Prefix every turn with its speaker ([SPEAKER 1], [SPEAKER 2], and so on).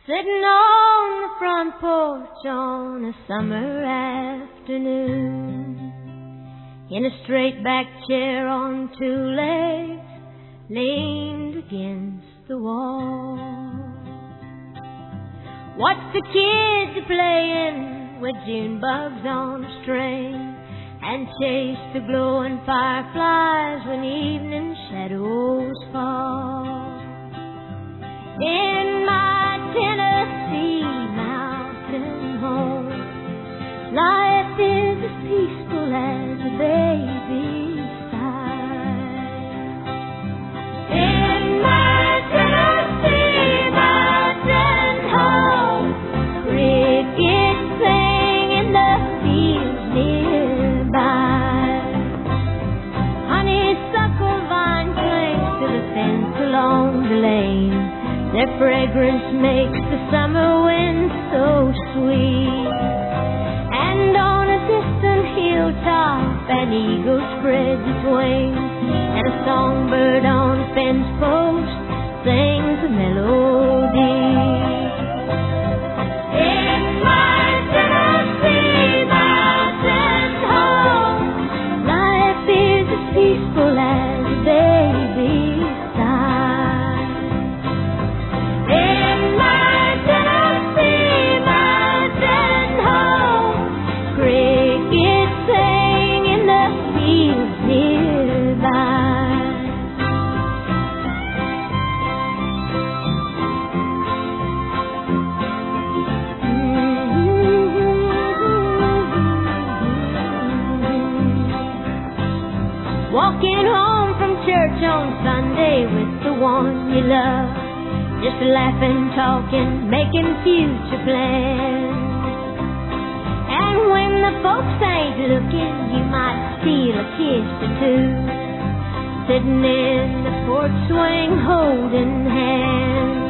[SPEAKER 1] Sitting on the front porch on a summer afternoon, in a straight back chair on two legs, leaned against the wall. Watch the kids playing with June bugs on a string, and chase the glowing fireflies when evening shadows fall. In my Tennessee mountain home, life is as peaceful as a baby's sigh. In my Tennessee mountain home, crickets sing in the fields nearby. Honeysuckle vine clings to the fence along the lane. Their fragrance makes the summer wind so sweet. And on a distant hilltop, an eagle spreads its wings, and a songbird on a fence post sings a melody. In my Tennessee mountain home, life is as peaceful as a baby's sigh. In my Tennessee mountain home, crickets sing in the fields nearby. Walking home from church on Sunday with the one you love, just laughing, talking, making future plans. And when the folks ain't looking, you might steal a kiss or two, sitting in the porch swing holding hands.